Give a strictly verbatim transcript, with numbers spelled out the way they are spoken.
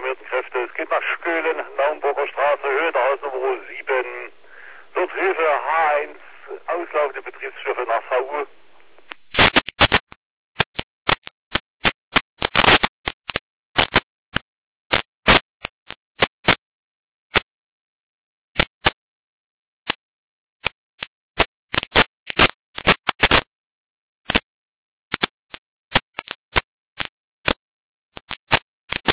uniformierten Kräfte. Es geht nach Skölen, Naumburger Straße, Höhe der Hausnummer sieben. Dort Hilfe H eins, auslaufende Betriebsschiffe nach V U.